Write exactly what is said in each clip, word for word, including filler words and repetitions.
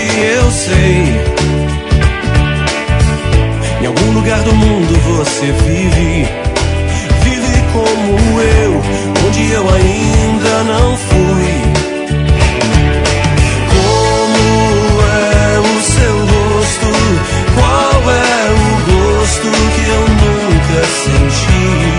eu sei. Em algum lugar do mundo você vive, vive como eu, onde eu ainda não fui. Como é o seu rosto? Qual é o gosto que eu nunca senti?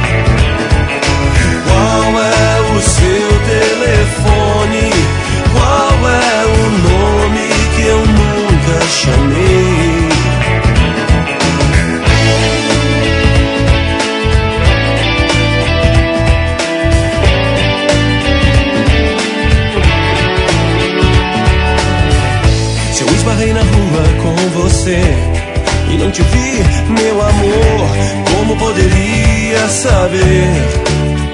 Qual é o seu telefone? Qual é o nome que eu nunca chamei? Se eu esbarrei na rua com você e não te vi, meu amor, como poderia saber?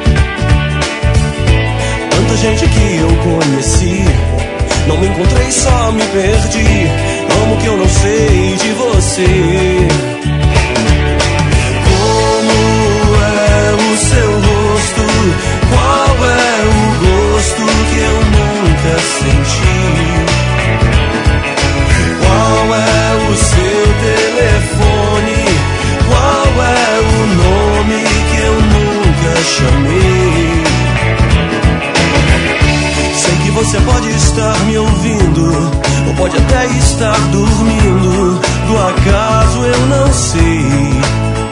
Tanta gente que eu conheci, não me encontrei, só me perdi. Amo que eu não sei de você. Como é o seu rosto? Qual é o gosto que eu nunca senti? Qual é o seu telefone? Qual é o nome que eu nunca chamei? Sei que você pode estar me ouvindo, ou pode até estar dormindo. Do acaso eu não sei.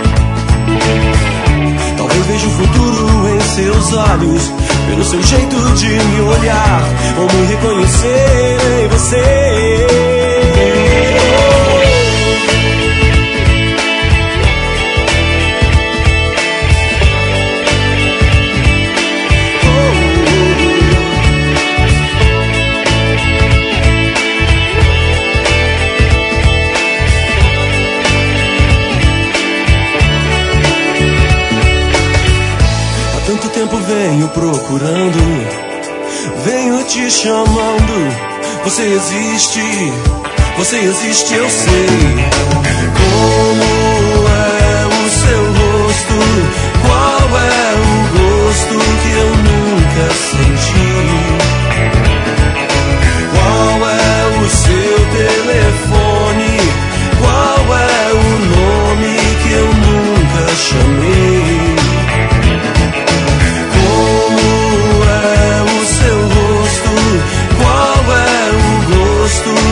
Talvez veja o futuro em seus olhos, pelo seu jeito de me olhar, ou me reconhecer em você. Tanto tempo venho procurando, venho te chamando. Você existe, você existe, eu sei. Como é o seu rosto? Qual é o gosto que eu nunca senti? Qual é o seu telefone? Qual é o nome que eu nunca chamei? Qual é o